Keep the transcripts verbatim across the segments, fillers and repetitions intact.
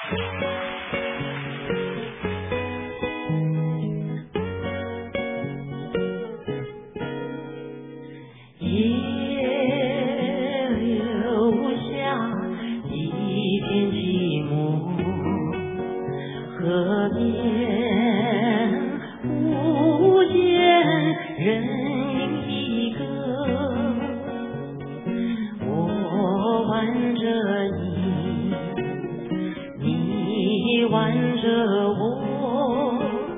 河边不见人影一个，我挽着你，你挽着我，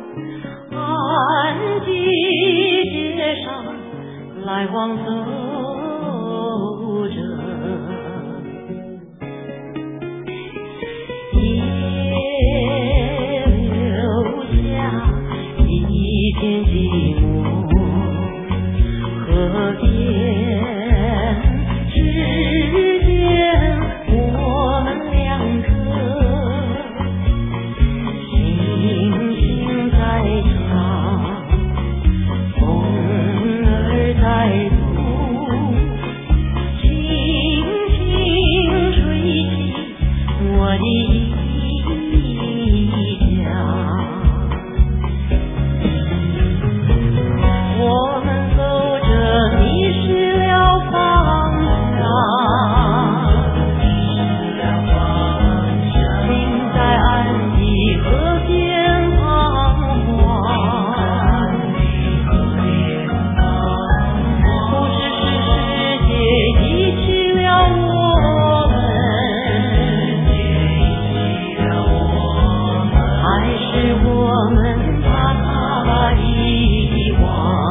安吉街上来往走着。一片寂寞，河边只见我们两个，星星在唱，风儿在动，轻轻吹起我的衣角。我们走着迷失了方向，心在安吉河边彷徨，不知是世界遗弃了我们，还是我们把它遗忘。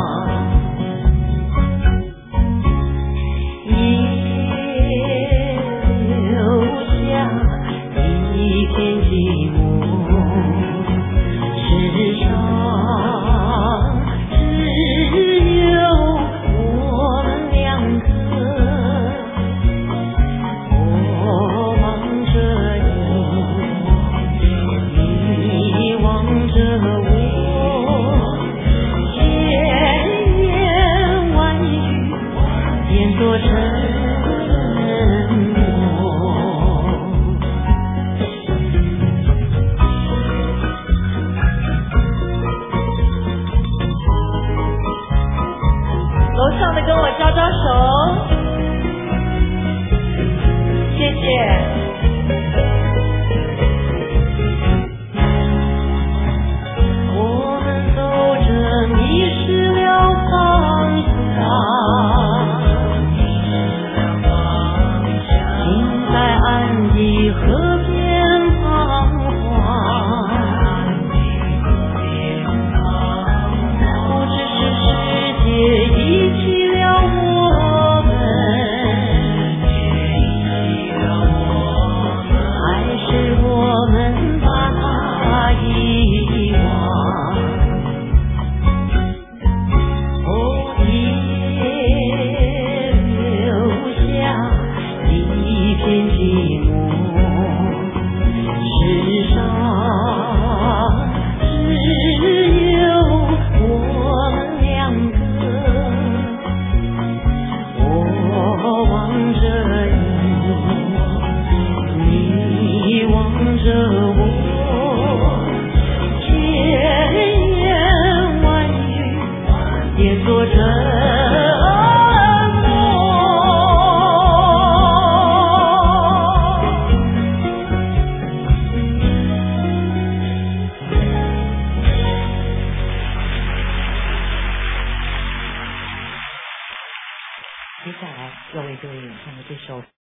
一片寂寞，世上只有我们两个，我望着你，你望着我，千言万语变作沉楼上的跟我招招手，谢谢。我们走着迷失了方向，心在安吉河边彷徨，不知是世界遗弃了我们，还是我们把它遗忘。哦，别留下一片寂寞，世上只有我们两个，我望着你，你望着我，千言万语变作沉默。接下来要为各位演唱的这首